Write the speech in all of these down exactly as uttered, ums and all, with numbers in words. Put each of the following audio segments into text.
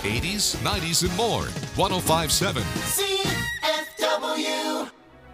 eighties, nineties, and more. one oh five point seven C F W.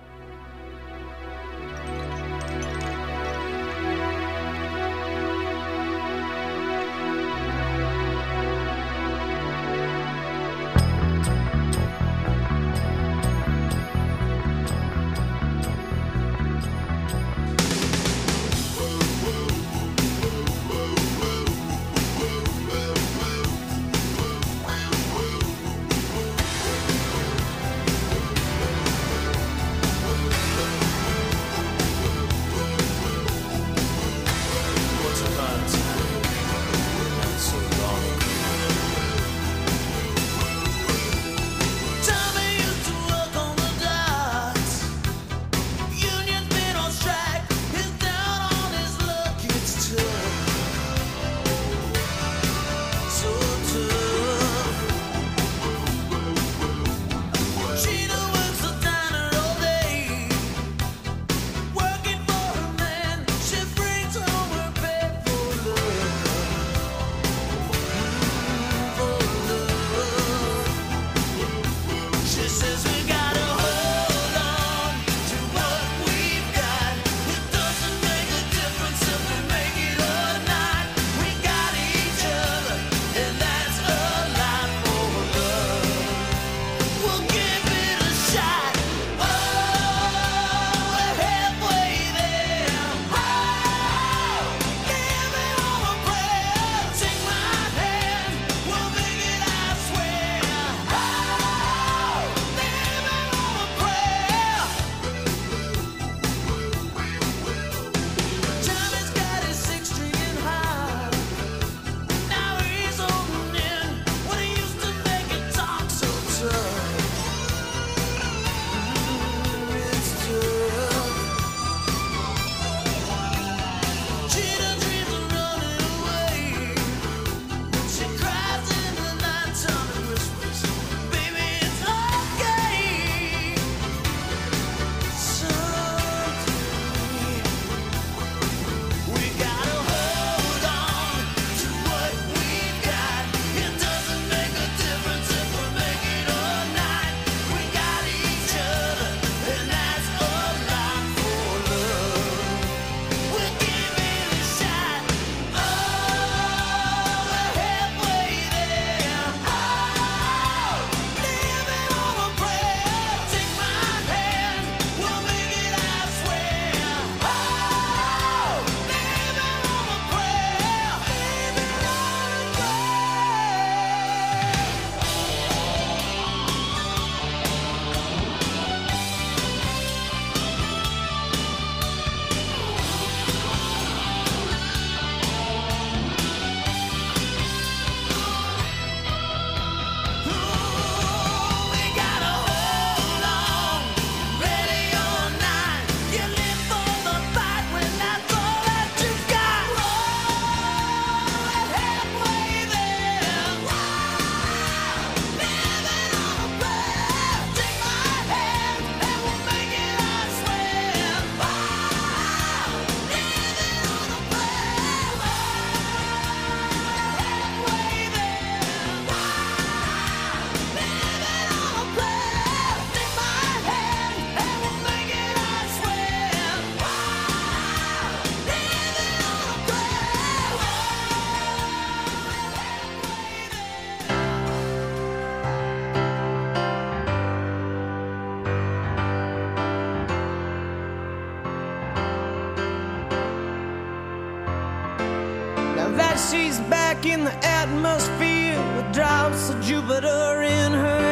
She's back in the atmosphere with drops of Jupiter in her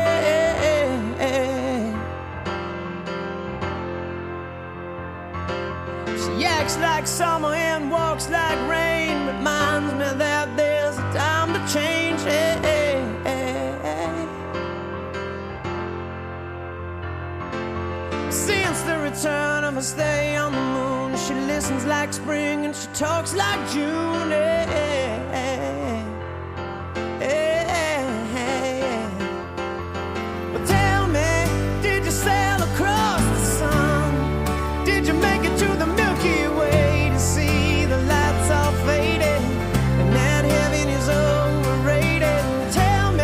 head. She acts like summer and walks like rain, reminds me that there's a time to change. Since the return of her stay on the moon, she listens like spring and she talks like June. Hey, hey, hey. Well, tell me, did you sail across the sun? Did you make it to the Milky Way to see the lights all faded and that heaven is overrated? Tell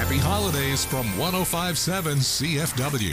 Happy holidays from one oh five point seven C F W.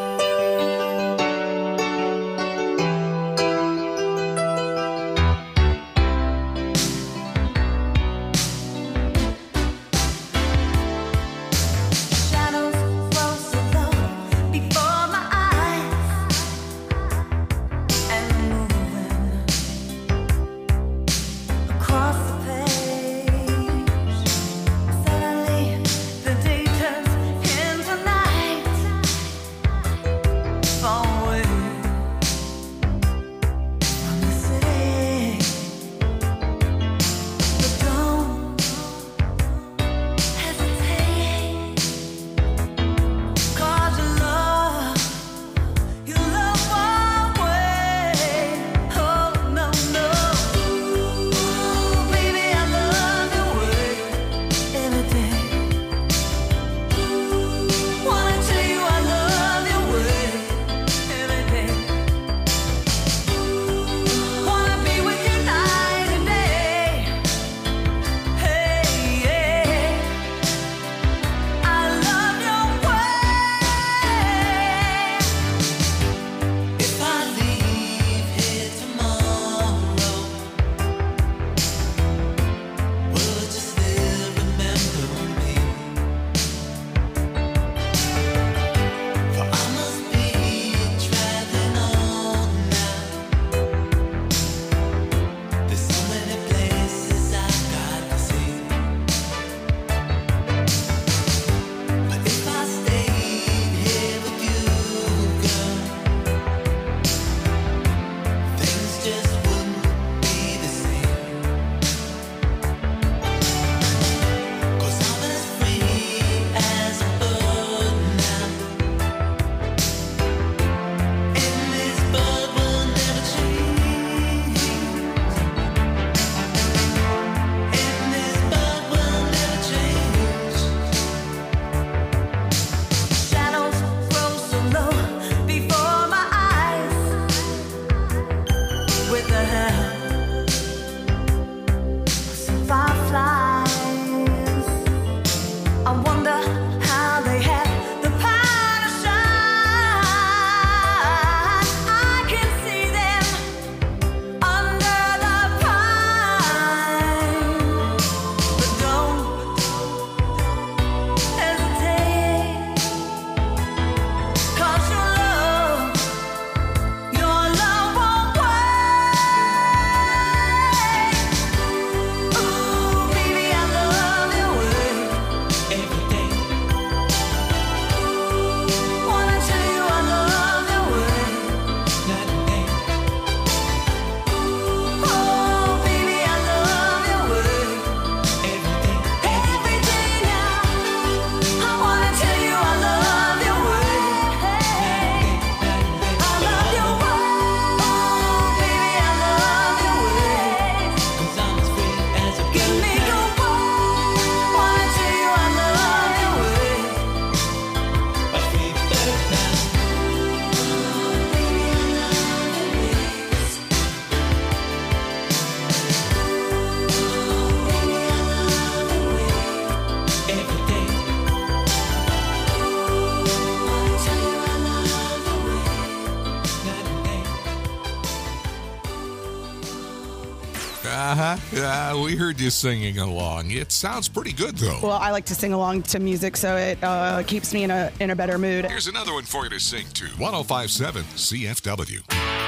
Uh-huh. Uh, we heard you singing along. It sounds pretty good, though. Well, I like to sing along to music, so it uh, keeps me in a in a better mood. Here's another one for you to sing to. one oh five point seven C F W.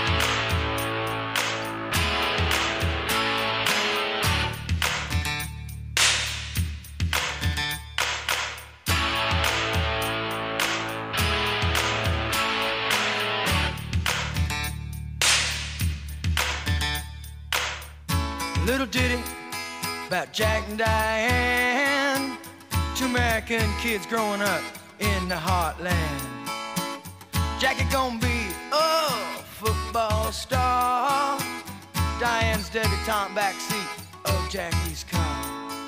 Little ditty about Jack and Diane, two American kids growing up in the heartland. Jackie gonna be a football star, Diane's debutante backseat of Jackie's car.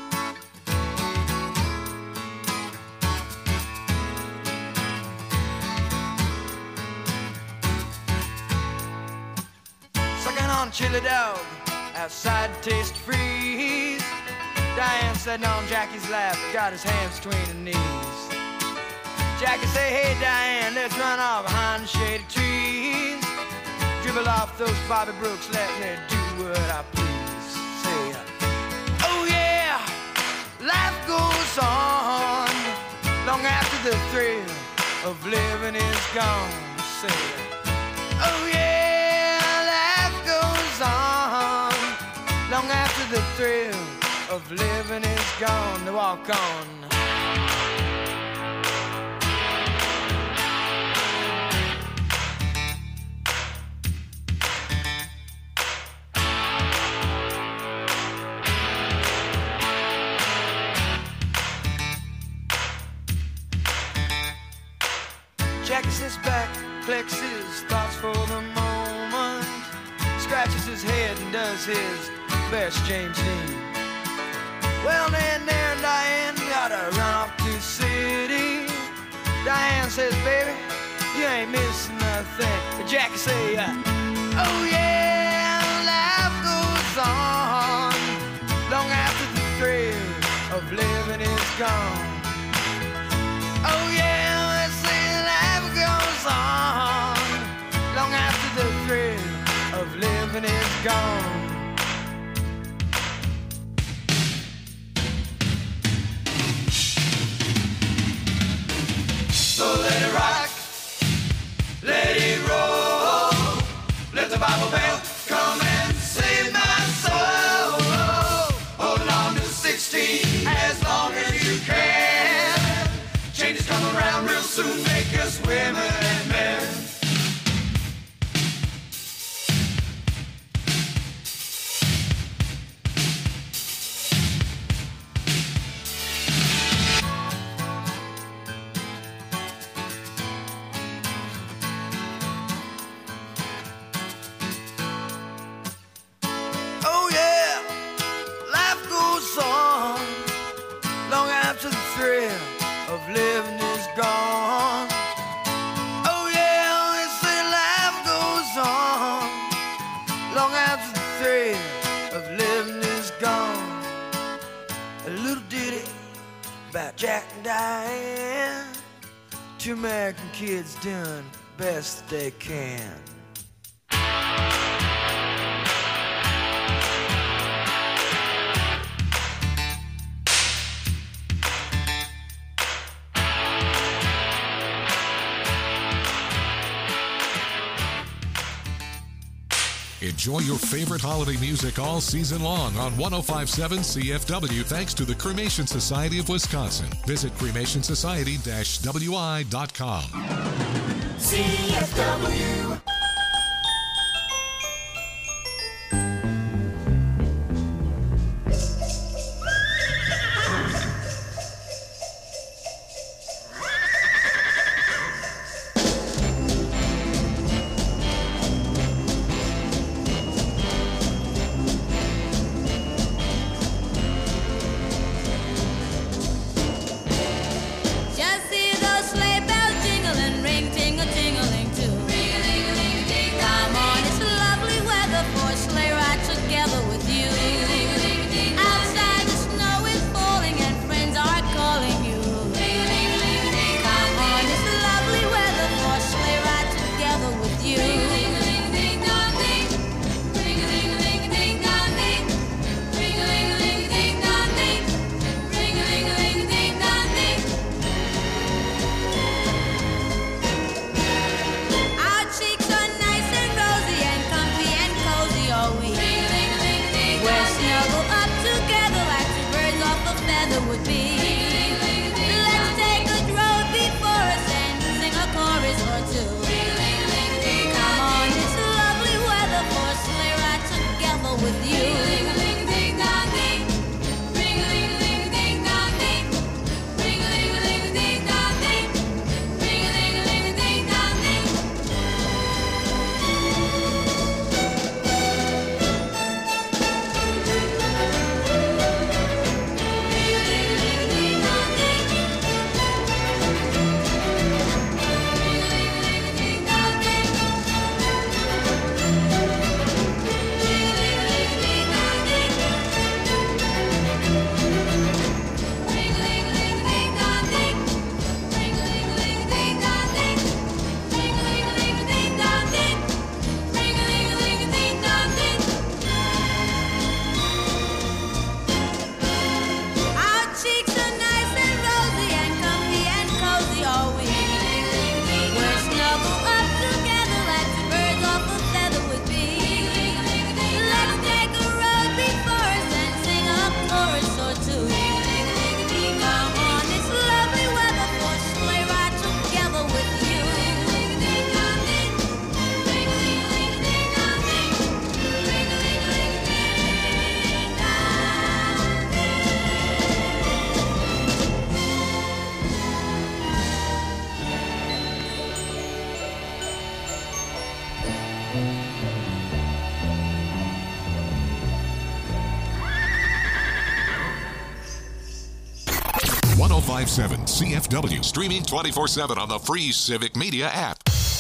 Sucking on chili dog outside Taste Freeze, Diane sitting on Jackie's lap, got his hands between her knees. Jackie say, hey Diane, let's run off behind the shady trees. Dribble off those Bobby Brooks, let me do what I please. Say, oh yeah, life goes on long after the thrill of living is gone. Say, oh yeah, life goes on long after the thrill of living is gone. They walk on. Jackie sits back, collects his thoughts for the moment, scratches his head and does his best James Dean. Well, then there Diane gotta run off to the city. Diane says, baby, you ain't missing nothing. But Jackie say, uh, oh yeah, life goes on long after the thrill of living is gone. Oh yeah, they say life goes on long after the thrill of living is gone. So let it rock, let it roll, let the Bible bell come and save my soul. Holding on to sixteen as long as you can. Changes come around real soon, make us women and men. Oh yeah, life goes on long after the thrill of living is gone. Oh yeah, they say life goes on long after the thrill of living is gone. A little ditty about Jack and Diane, two American kids doing best they can. Enjoy your favorite holiday music all season long on one oh five point seven C F W thanks to the Cremation Society of Wisconsin. Visit cremation society dash w i dot com. C F W. Just see those sleigh bells jingling, ring, tingle, tingling too. seven C F W. Streaming twenty-four seven on the free Civic Media app.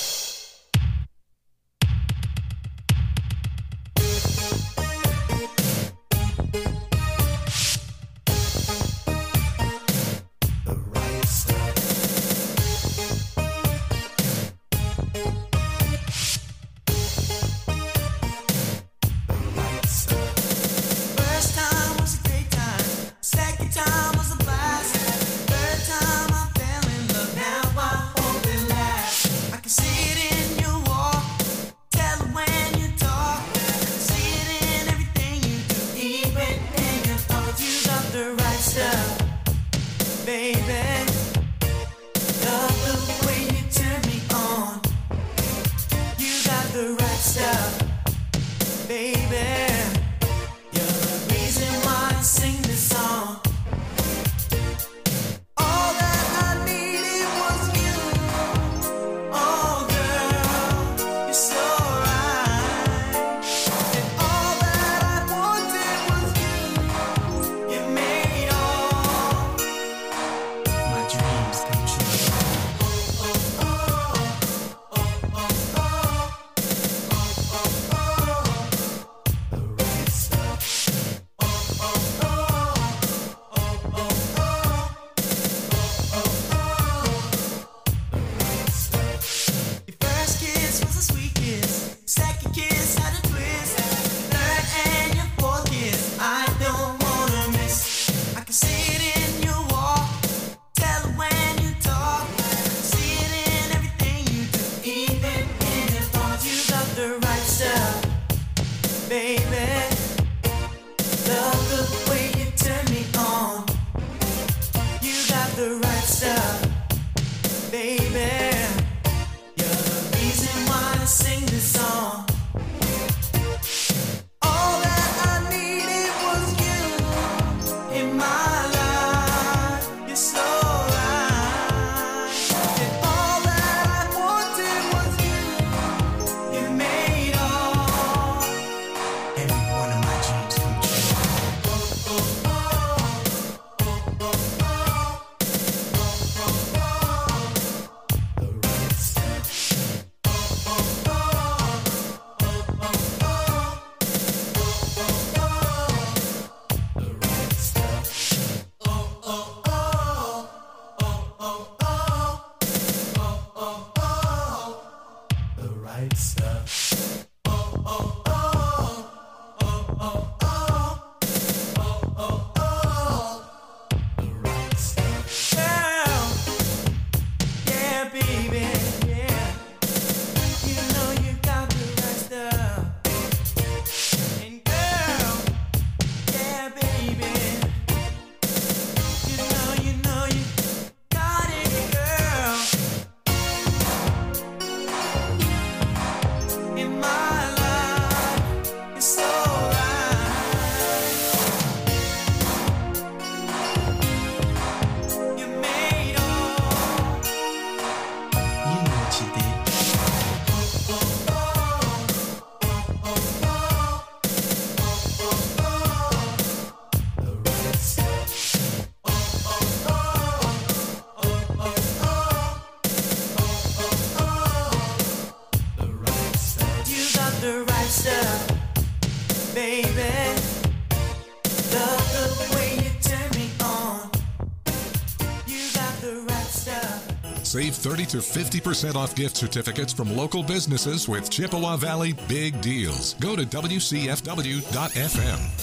Save thirty to fifty percent off gift certificates from local businesses with Chippewa Valley Big Deals. Go to W C F W dot F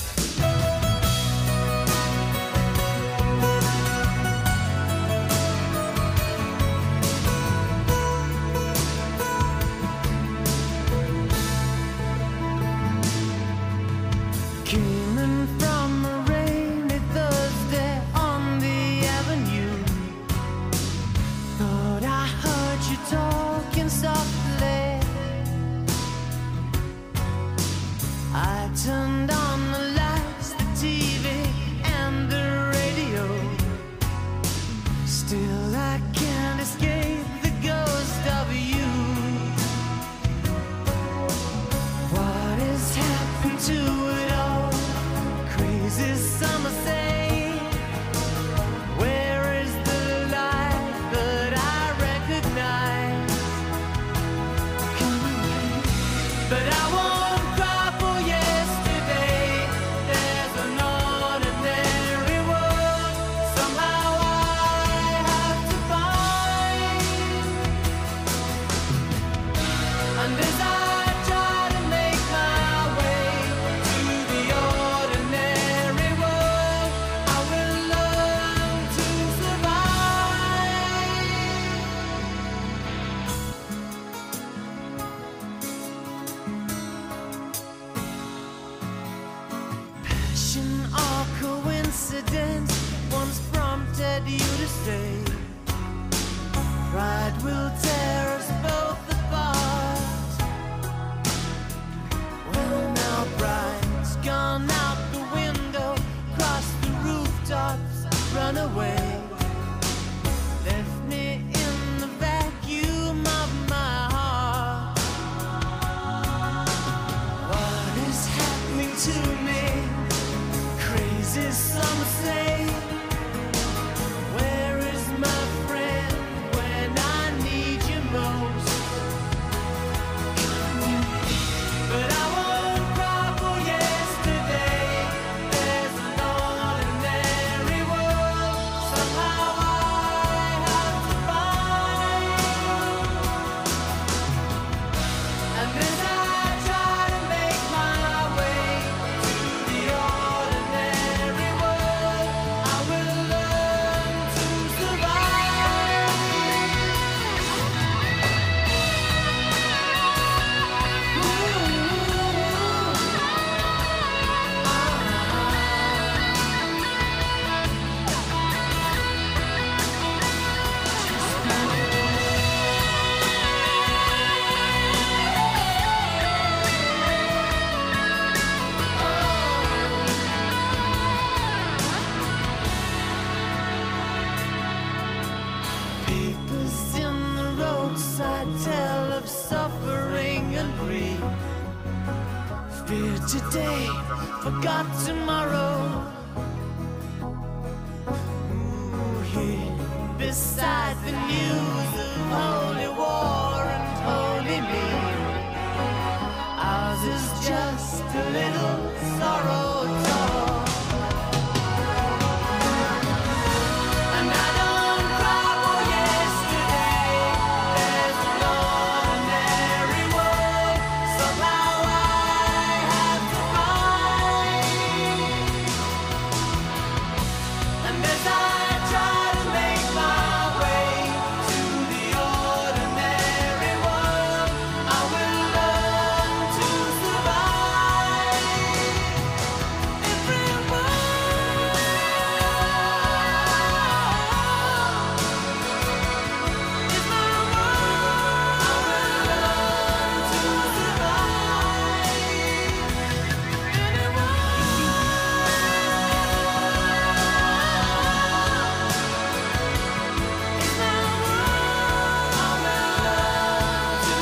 M. Turned on the lights, the T V, and the radio. Still I can't escape the ghost of you. What has happened to it all? Crazy summer say, where is the suffering and grief. Fear today, forgot tomorrow. Ooh, here beside the news of holy war and holy me. Ours is just a little sorrow talk. And I don't cry for yesterday. There's an ordinary world somehow I have to find. And as I try to make my way to the ordinary world, I will learn to survive. Everyone is my world. I will learn to survive. Anyone is my world. I will learn to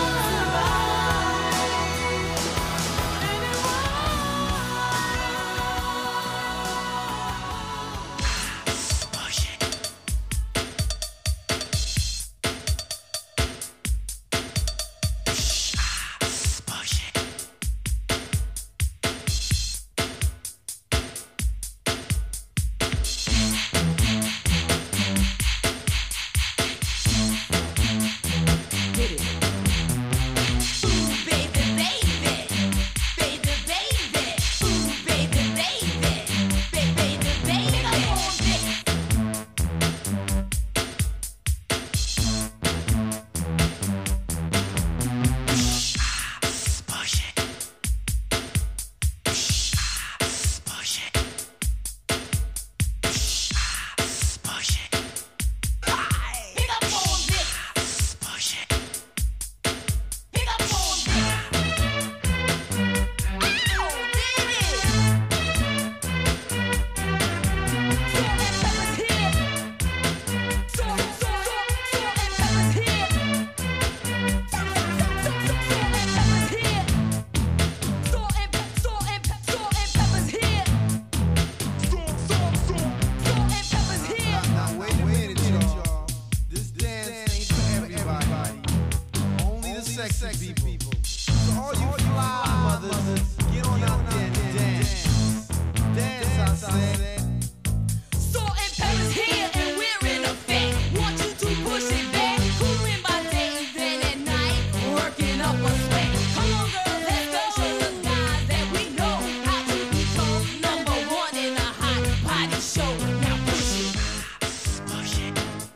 sexy people. So all you fly mothers, get on out there and dance. Dance, I said. Salt and pepper's here and we're in effect. Want you to push it back. Cooling my days and at night, working up a sweat. Come on, girls, let's go. Show the guys that we know how to become number one in a hot body show. Now push it, push it,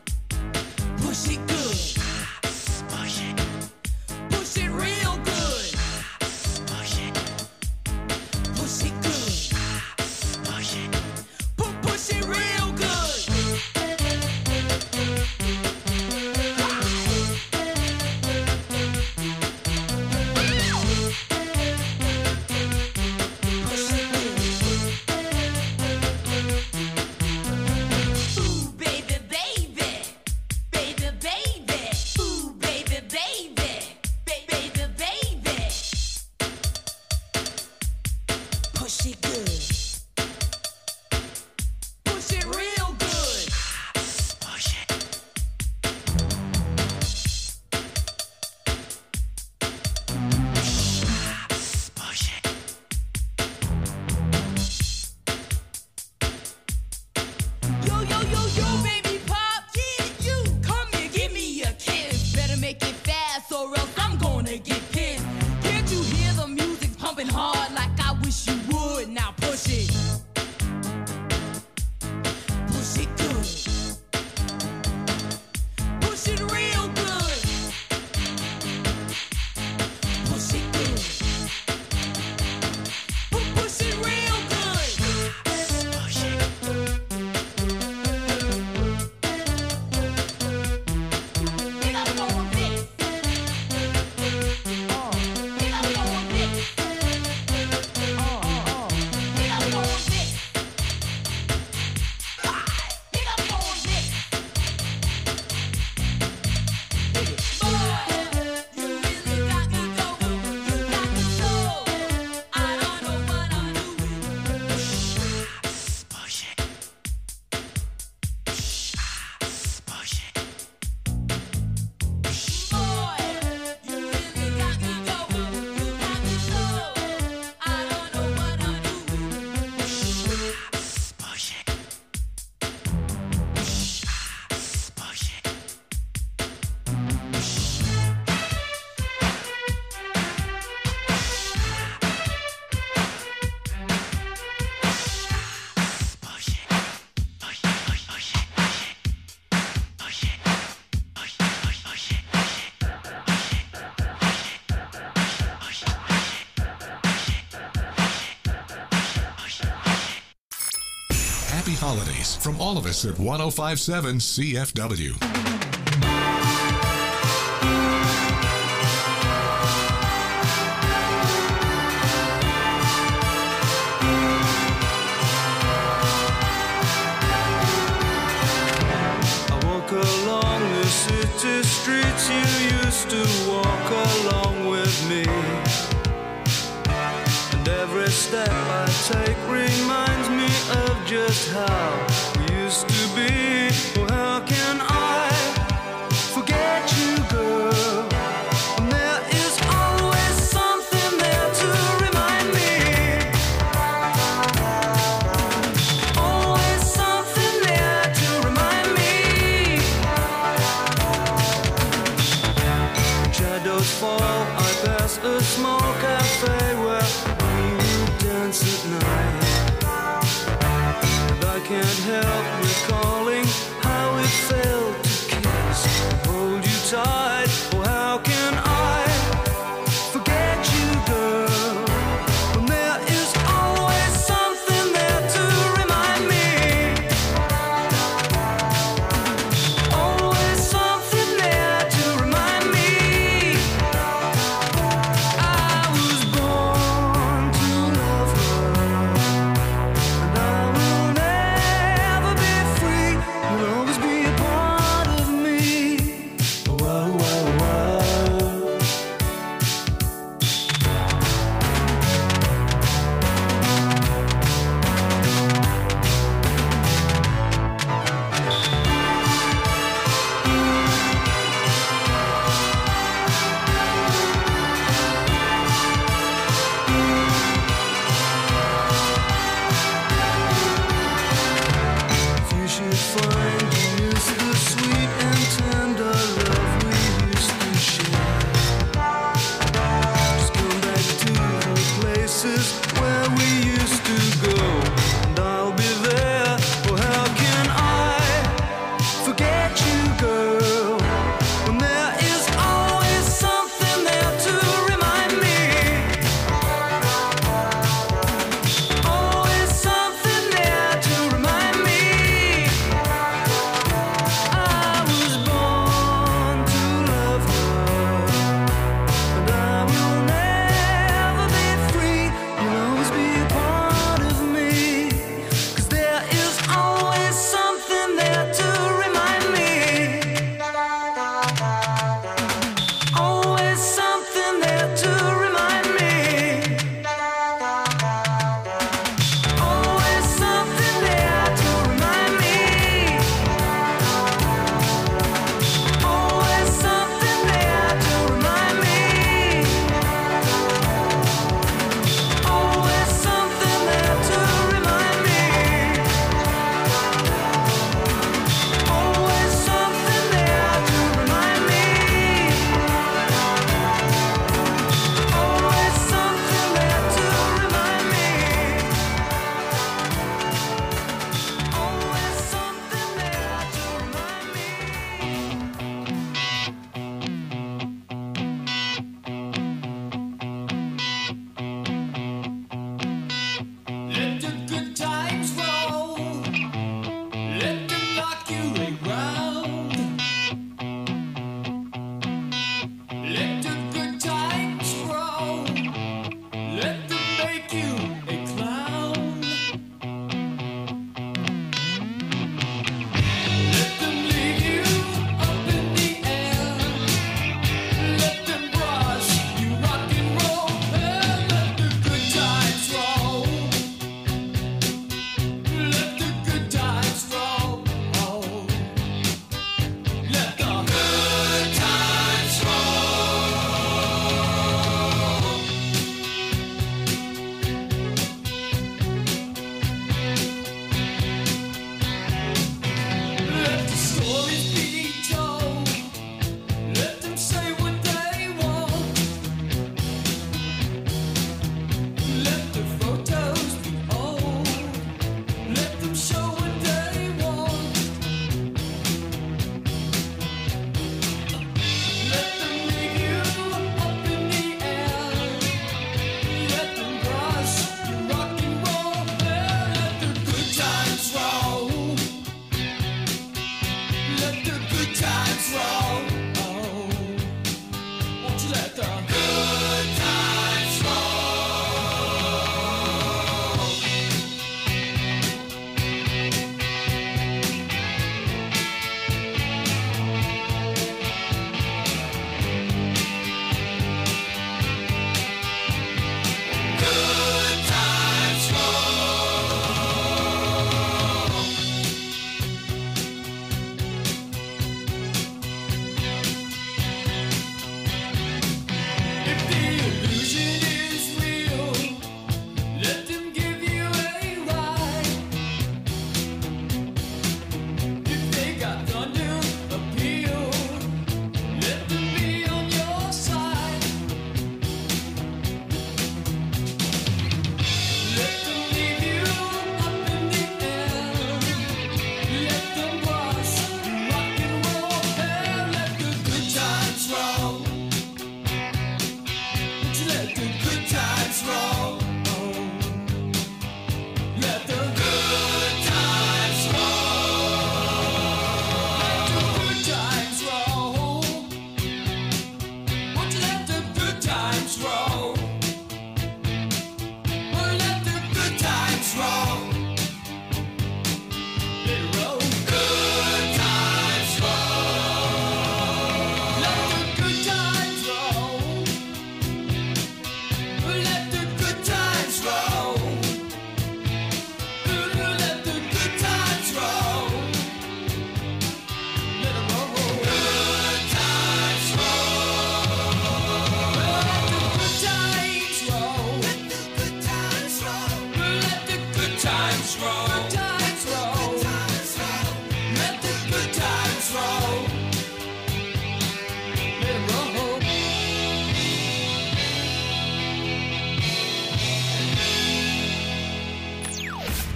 push it good. Push it, push it real good. Push it, push it good. Push it, pu- push it real good. Push it good. Ooh, baby, baby, baby, baby. holidays from all of us at one oh five point seven C F W. Along the city streets you used to walk along with me, and every step I take reminds me of just how we used to be. Well, how can I forget you, girl? And there is always something there to remind me. Always something there to remind me.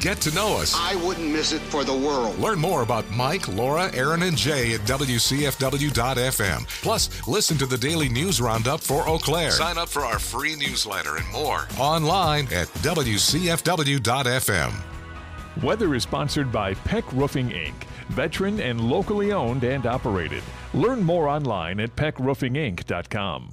get to know us. I wouldn't miss it for the world. Learn more about Mike, Laura, Aaron, and Jay at W C F W dot F M. Plus, listen to the daily news roundup for Eau Claire. Sign up for our free newsletter and more online at W C F W dot F M. Weather is sponsored by Peck Roofing, Incorporated, veteran and locally owned and operated. Learn more online at peck roofing inc dot com.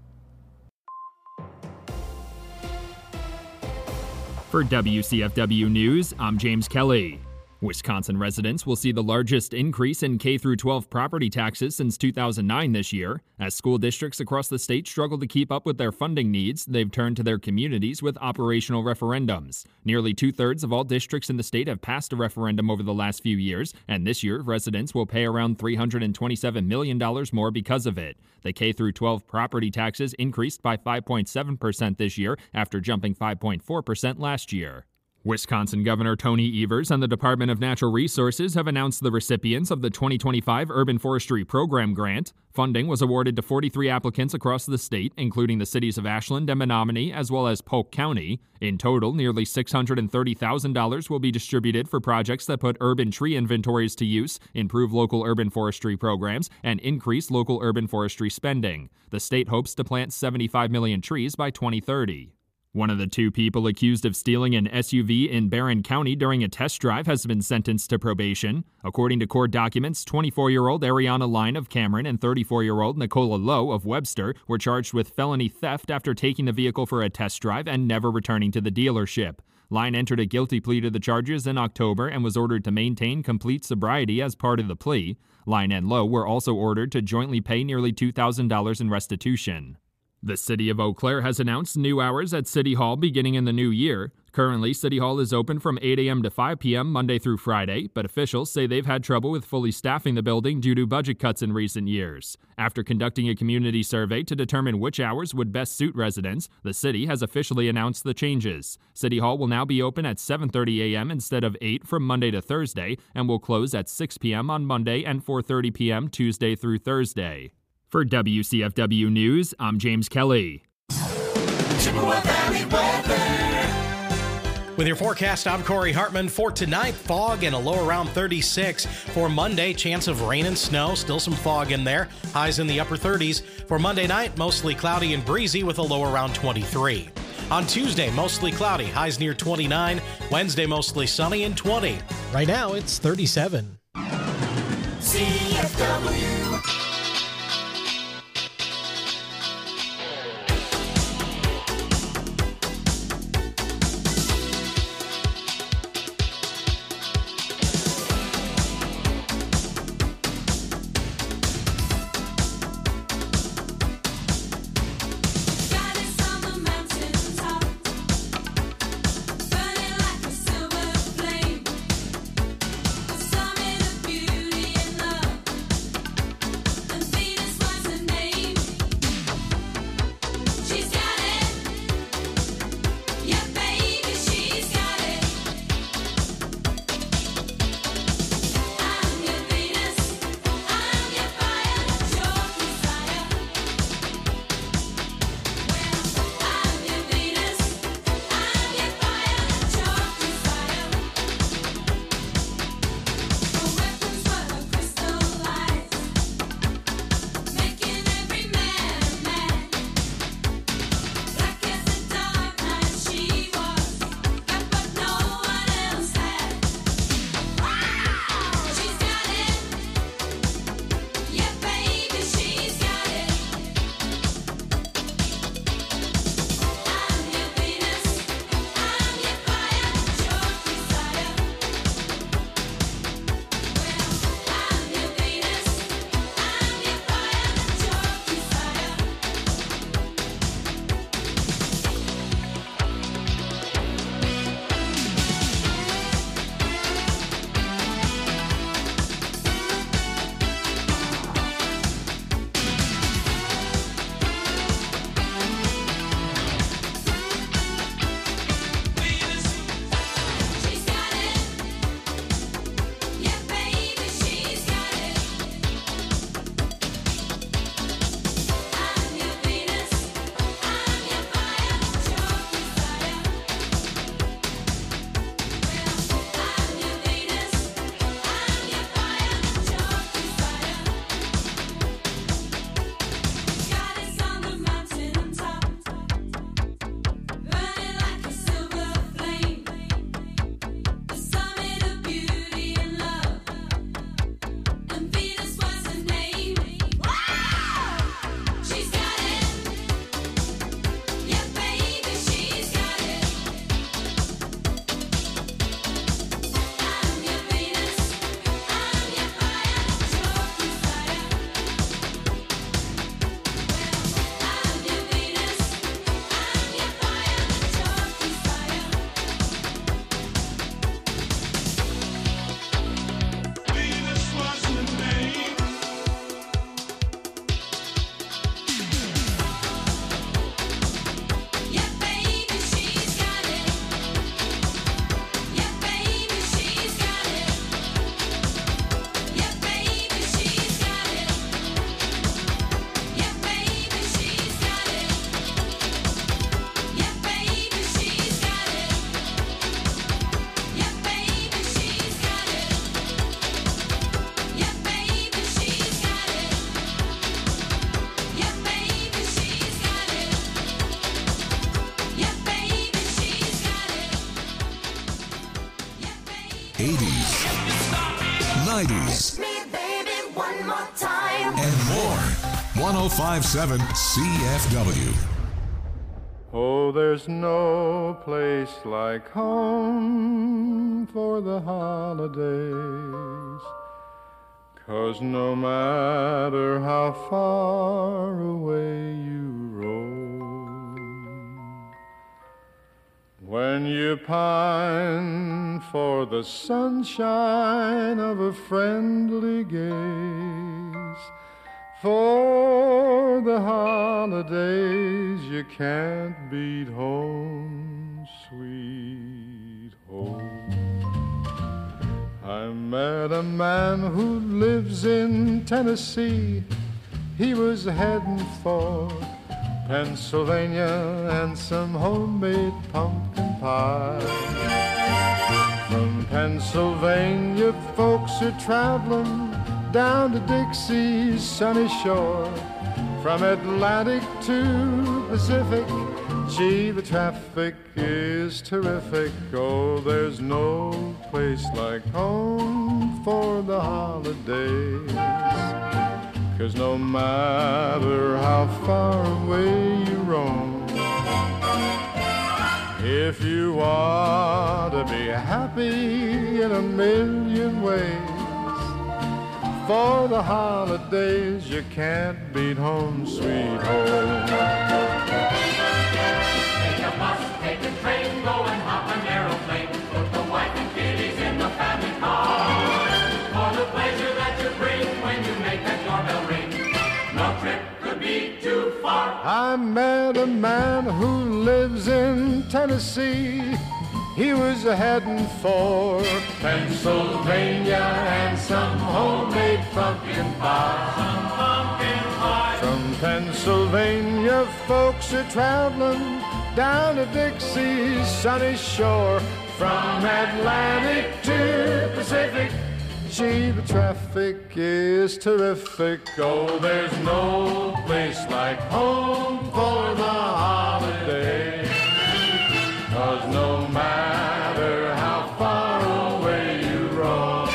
For W C F W News, I'm James Kelly. Wisconsin residents will see the largest increase in K through twelve property taxes since two thousand nine this year. As school districts across the state struggle to keep up with their funding needs, they've turned to their communities with operational referendums. Nearly two-thirds of all districts in the state have passed a referendum over the last few years, and this year residents will pay around three hundred twenty-seven million dollars more because of it. The K through twelve property taxes increased by five point seven percent this year after jumping five point four percent last year. Wisconsin Governor Tony Evers and the Department of Natural Resources have announced the recipients of the twenty twenty-five Urban Forestry Program grant. Funding was awarded to forty-three applicants across the state, including the cities of Ashland and Menominee, as well as Polk County. In total, nearly six hundred thirty thousand dollars will be distributed for projects that put urban tree inventories to use, improve local urban forestry programs, and increase local urban forestry spending. The state hopes to plant seventy-five million trees by twenty thirty. One of the two people accused of stealing an S U V in Barron County during a test drive has been sentenced to probation. According to court documents, twenty-four-year-old Ariana Line of Cameron and thirty-four-year-old Nicola Lowe of Webster were charged with felony theft after taking the vehicle for a test drive and never returning to the dealership. Line entered a guilty plea to the charges in October and was ordered to maintain complete sobriety as part of the plea. Line and Lowe were also ordered to jointly pay nearly two thousand dollars in restitution. The City of Eau Claire has announced new hours at City Hall beginning in the new year. Currently, City Hall is open from eight a.m. to five p.m. Monday through Friday, but officials say they've had trouble with fully staffing the building due to budget cuts in recent years. After conducting a community survey to determine which hours would best suit residents, the city has officially announced the changes. City Hall will now be open at seven thirty a.m. instead of eight from Monday to Thursday, and will close at six p.m. on Monday and four thirty p.m. Tuesday through Thursday. For W C F W News, I'm James Kelly. Chippewa Valley weather. With your forecast, I'm Corey Hartman. For tonight, fog and a low around thirty-six. For Monday, chance of rain and snow. Still some fog in there. Highs in the upper thirties. For Monday night, mostly cloudy and breezy with a low around twenty-three. On Tuesday, mostly cloudy. Highs near twenty-nine. Wednesday, mostly sunny and twenty. Right now, it's thirty-seven. C F W. nineties, Me, baby, one more time. and more. one oh five point seven C F W. Oh, there's no place like home for the holidays, 'cause no matter how far away you roam, when you pine for the sunshine of a friendly gaze, for the holidays you can't beat home, sweet home. I met a man who lives in Tennessee. He was heading for Pennsylvania and some homemade pumpkin pie. From Pennsylvania folks are traveling down to Dixie's sunny shore. From Atlantic to Pacific, gee, the traffic is terrific. Oh, there's no place like home for the holidays, 'cause no matter how far away you roam, if you want to be happy in a million ways, for the holidays you can't beat home, sweet home. Take a bus, take a train, go and hop an aeroplane. Put the wife and kiddies in the family car. For the pleasure that you bring when you make that doorbell ring, no trip could be too far. I met a man who lives in Tennessee. He was heading for Pennsylvania and some homemade pumpkin pie. Some pumpkin pie. From Pennsylvania, folks are traveling down to Dixie's sunny shore. From Atlantic to Pacific, gee, the traffic is terrific. Oh, there's no place like home for the holiday, 'cause no matter how far away you roam,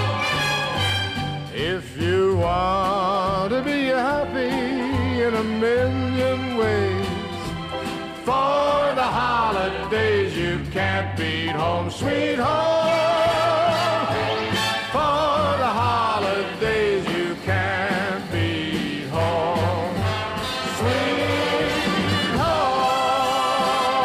if you want to be happy in a million ways, for the holidays you can't beat home, sweet home. For the holidays you can't beat home, sweet home.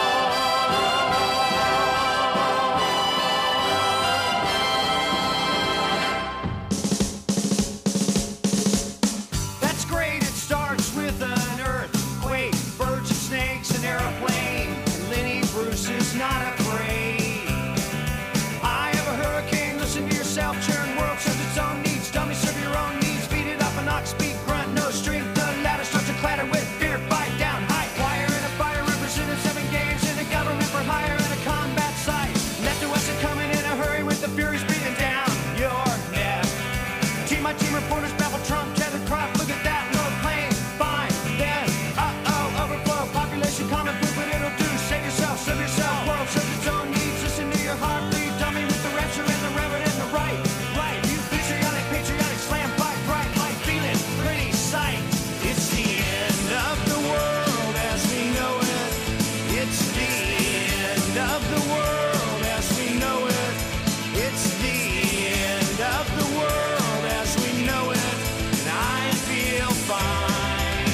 That's great, it starts with an earthquake, birds and snakes, an airplane, and Lenny Bruce is not afraid. I have a hurricane, listen to yourself, churn, world serves its own needs, dummy serve your own needs, feed it up an ox, speak, grunt, no strength, the ladder starts to clatter with fear, fight down, high wire and a fire, represented seven games in a government for hire and a combat site. Left to us are coming in a hurry with the furies breathing down your neck. Team my team reporters babble Trump, tether crop, look at that, no plane, fine, then, uh-oh, overflow, population common food, but it'll do, save yourself, serve yourself, world serves its own needs, listen to your heart, bleed, dummy with the rapture and the reverend and the right, right, you patriotic, patriotic, slam, fight, bright, light, feeling, pretty sight. It's the end of the world as we know it, it's the end of the world as we know it, it's the end of the world as we know it, and I feel fine.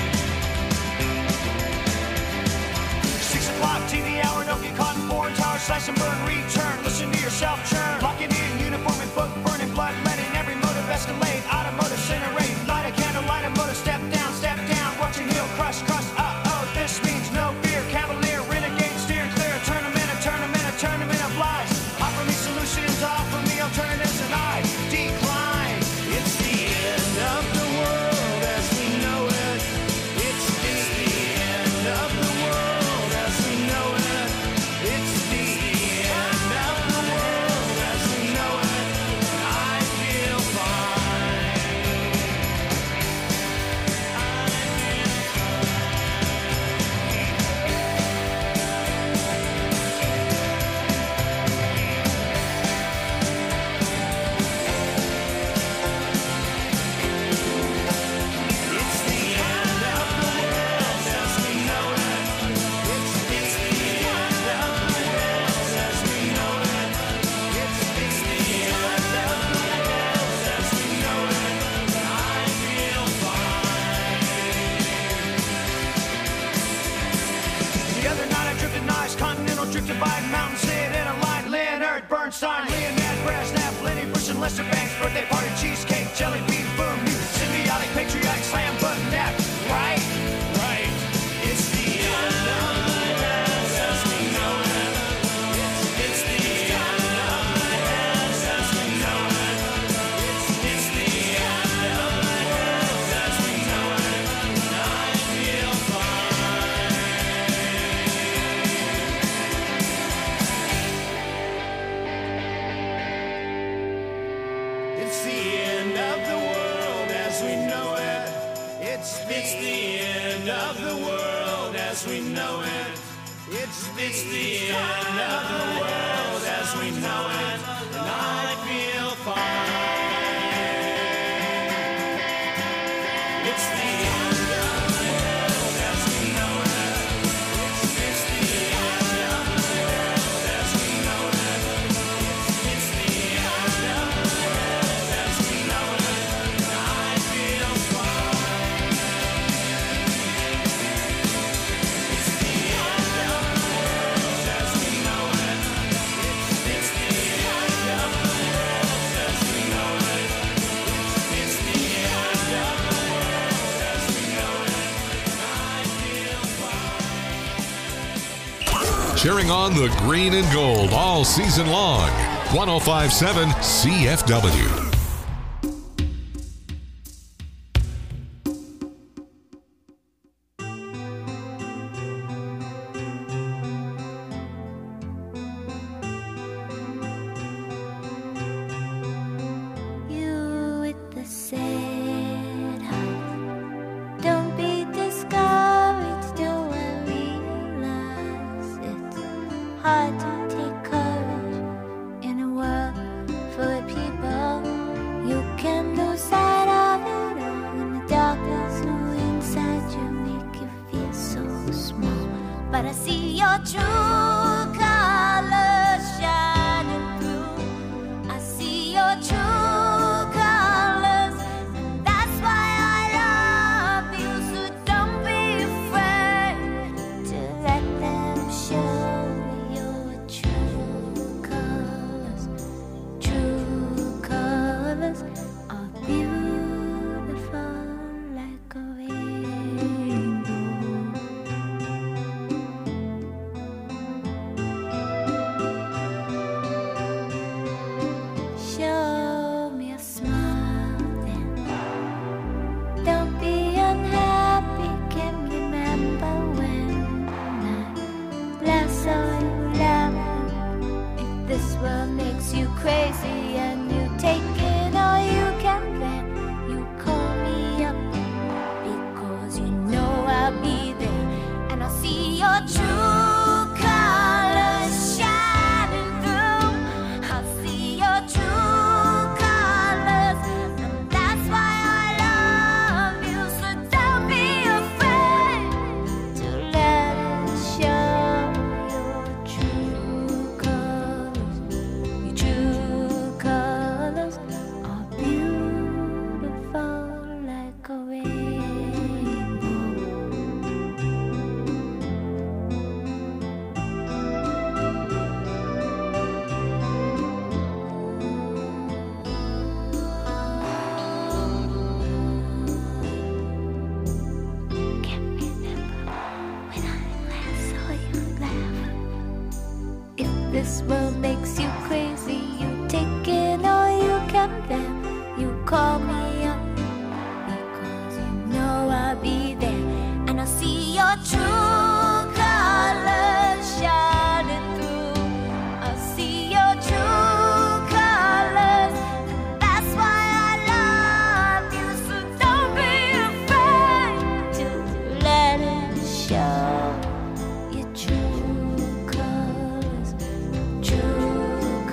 Six o'clock T V hour, don't get caught in foreign tower, slice and burn, return, listen to yourself churn, locking in, uniform and book, burning blood, letting every motive escalate, automotive incinerate, light a candle, light a motor, step down, step down, watch your heel, crush, crush, uh-oh, this means no fear, cavalier, renegade, steer clear, a tournament, a tournament, a tournament of lies, offer me solutions, offer me alternatives, and I decline. It's the end of the world as we know it, it's the end of the world as we know it, it's the end Lester Banks, birthday party, cheesecake, jelly bean, boom, you symbiotic, patriotic, slam button, nap, right? Right. It's the end of the world as we know it. It's the end of the world as we know it. It's the end of the world as we know it. And I feel It's the end of the world as we know it. It's the, it's the end of the world as we know it. It's the, it's the end of the world as we know it. And I feel fine. It's the end of the world as we know it. It's, it's the end of the world as we know it. It's the end of the world as we know it. And I feel fine. It's the end of the world as we know it. It's the end of the world as we know it. It's the end of the world as we know it. And I feel fine. Cheering on the green and gold all season long. one oh five point seven C F W. You with the sad heart, don't be discouraged. Don't realize it's hard to take courage in a world full of people. You can lose sight of it all when the darkness who inside you make you feel so small. But I see your true colors shining through. I see your true colors, and that's why I love you. So don't be afraid to let them show your true colors. True colors are beautiful like a rainbow. Show me a smile then. Don't be unhappy. Can remember when I last saw you laughing. If this world makes you crazy and you take it all you can, then you call me up because you know I'll be there and I'll see your true colors shining through. I'll see your true colors, and that's why I love you. So don't be afraid to let it show your true colors. Your true colors are beautiful like a rainbow. Can't remember when I last saw you laugh. If this world makes you crazy, you take it all you can, then you call me up because you know I'll be there and I'll see your true colors shining through. I'll see your true colors, and that's why I love you. So don't be afraid to let it show your true colors. True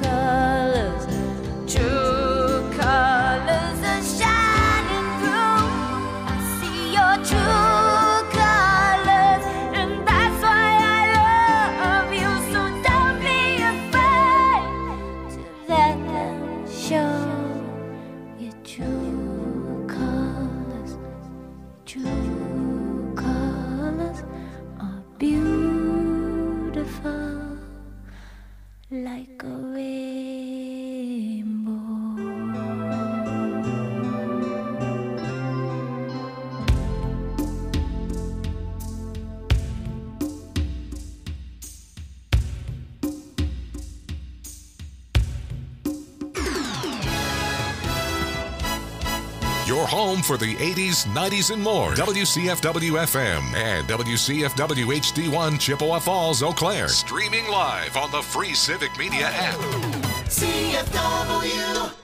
home for the eighties, nineties, and more. W C F W F M and W C F W H D one Chippewa Falls, Eau Claire. Streaming live on the free Civic Media app. C F W.